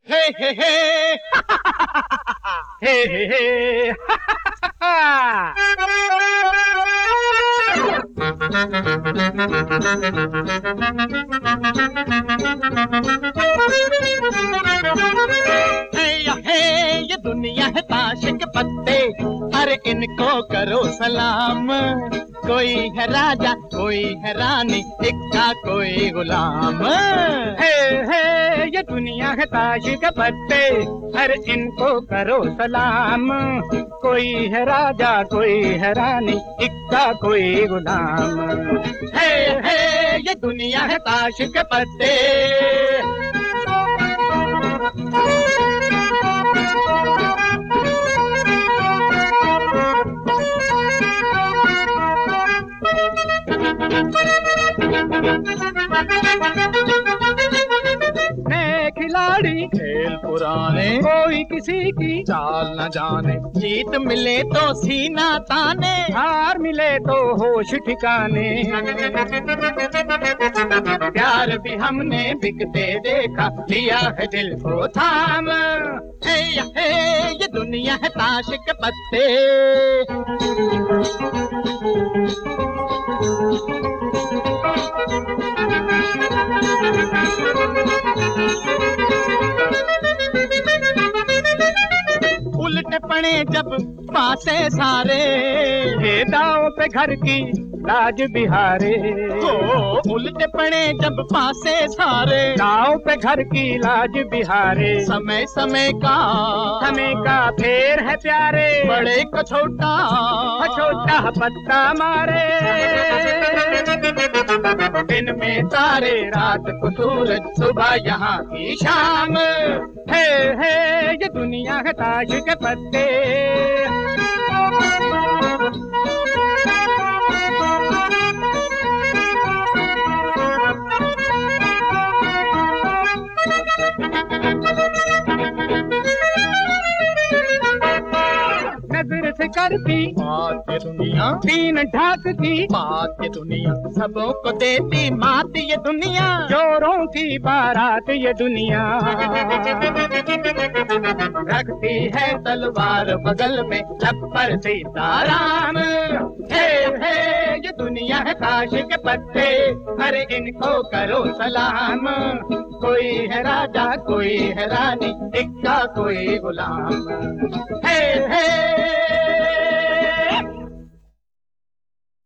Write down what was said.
हे हे हे हे हे हे ये दुनिया है ताश के पत्ते, अरे इनको करो सलाम। कोई है राजा, कोई है रानी, इक्का कोई गुलाम। हे ये दुनिया है ताश के पत्ते, अरे इनको करो सलाम। कोई है राजा, कोई है रानी, इक्का कोई गुलाम। हे ये दुनिया है ताश के पत्ते। मैं खिलाड़ी खेल पुराने, कोई किसी की चाल न जाने। जीत मिले तो सीना ताने, हार मिले तो होश ठिकाने। प्यार भी हमने बिकते देखा, लिया है दिल को थाम। हे ये दुनिया है ताश के पत्ते। उल्टे पड़े जब पासे सारे, ये दाव पे घर की लाज बिहारे। उल्टे पड़े जब पासे सारे, दाव पे घर की लाज बिहारे। समय समय का फेर है प्यारे, बड़े को छोटा पत्ता मारे। दिन में तारे, रात को सूरज, सुबह यहाँ की शाम। हे ये दुनिया है ताश के पत्ते। नजर से करती बात ये दुनिया, तीन ढाक की बात ये दुनिया, सबों को देती मात ये दुनिया। चोरों की बारात ये दुनिया। रखती है तलवार बगल में, लब पर सीताराम। हे ये दुनिया है ताश के पत्ते, अरे इनको करो सलाम। कोई है राजा, कोई है रानी, इक्का कोई गुलाम। हे